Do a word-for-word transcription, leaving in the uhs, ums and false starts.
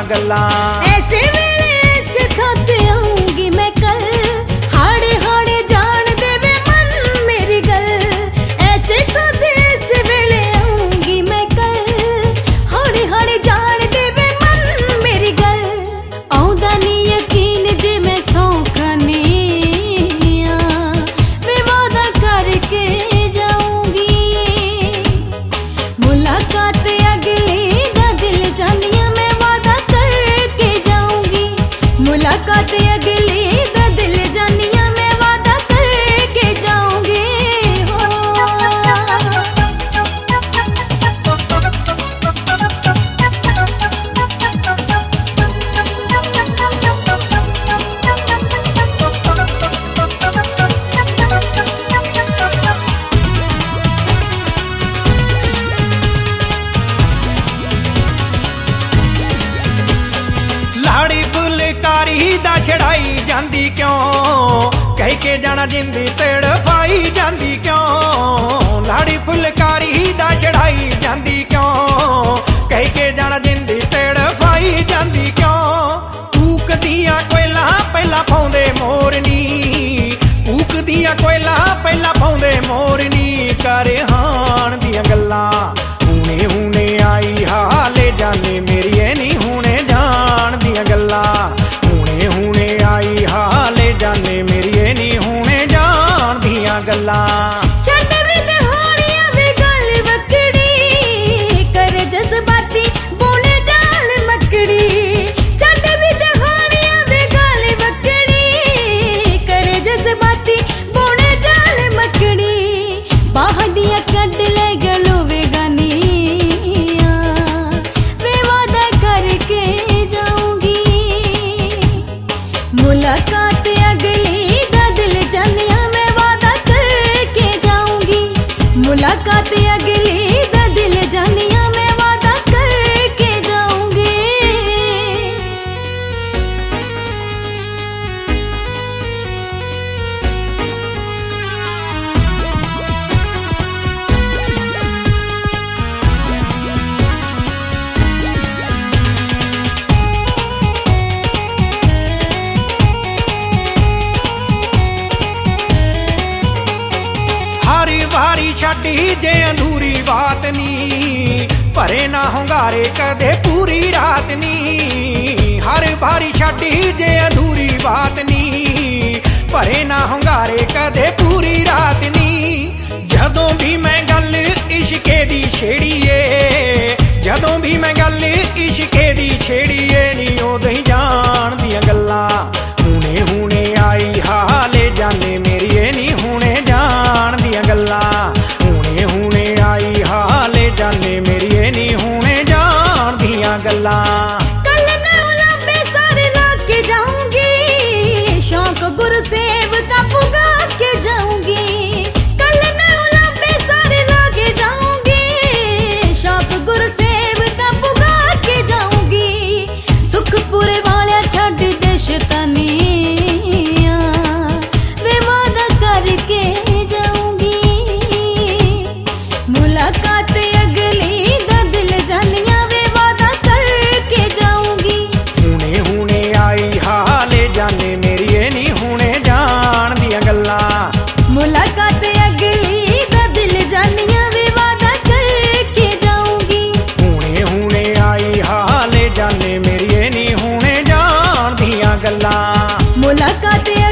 गल्लां। ऐसे वेले ऐसे थोते आऊंगी मैं कल, हाड़े हाड़े जान देवे मन मेरी गल। ऐसे थोते ऐसे वेले आऊंगी मैं कल, हाड़े हाड़े जान देवे मन मेरी गल। आउंदा नी यकीन जे मैं सौखनी आ, वे वादा करके जाऊंगी। मुलाकात अगली दा दिल जानिया मैं वादा करके जाऊंगी। मुलाकात अगली दा दिल जानिया मैं वादा करके जाऊंगी। लाड़ी फुलकारी दा छड़ाई जांदी क्यों, कह के जाना जिंदी तड़फाई जांदी क्यों। लाड़ी फुलकारी दा छड़ाई जांदी क्यों, कह के जाना जिंदी तड़फाई जांदी क्यों। कूक दियां कोयला पहला पाउंदे मोरनी, कूक दियां कोयला पहला पाउंदे मोरनी। कर हाण दियां गल्लां हुणे हुणे आई हाले जाने मेरी ए नी हुणे जान दियां गल्लां। हुणे हुणे आई हाले जाने मेरी ए नी हुणे जान दियां गल्लां। छड्ड वे ते होलिया वे गल वकड़ी, कर जज्बाती बोले जाल मकड़ी। छड्ड वे ते होलिया वे गल वकड़ी, कर जज्बाती बोले जाल मकड़ी। बाह दिया कड ले गलो वे गानिया, वे वादा करके जाऊंगी। मुलाकात अगली दा दिल जानिया मैं वादा करके जाऊंगी। मुलाकात अगली दा दिल जानिया मैं वादा करके जाऊंगी। हर वारी छड्डी जे अधूरी बात नी, भरे ना हुंगारे कदे पूरी रात नी। हर वारी छड्डी जे अधूरी बात नी, भरे ना हुंगारे कदे पूरी रात नी। जदों भी मैं गल इश्के दी छेड़ीए, जदों भी मैं गल इश्के दी छेड़ीए नी उदों ही जान दियां गल्लां। हुणे हुणे आई हाले जाने मेरी ए नी हुणे जान दियां गल्लां। हुणे हुणे आई हाले जाने मेरी ए नी हुणे जान दियां गल्लां। कल मैं उलांबे सारे ला के जाऊंगी, शौक गुरसेव का पुगा के जाऊंगी। कल मैं उलांबे सारे ला के जाऊंगी, शौक गुरसेव का पुगा के जाऊंगी। सुखपुरे वाले छड्ड दे शैतानियां, वे वादा करके जाऊंगी। मुलाकात अगली दा दिल जानिया वे वादा करके जाऊंगी। हुणे हुणे आई हाले जाने मेरी ए नी हुणे जान दियां गल्लां। मुलाकात अगली दा दिल जानिया वे वादा करके जाऊंगी। हुणे हुणे आई हाले जाने मेरी ए नी हुणे जान दियां गल्लां। मुलाकात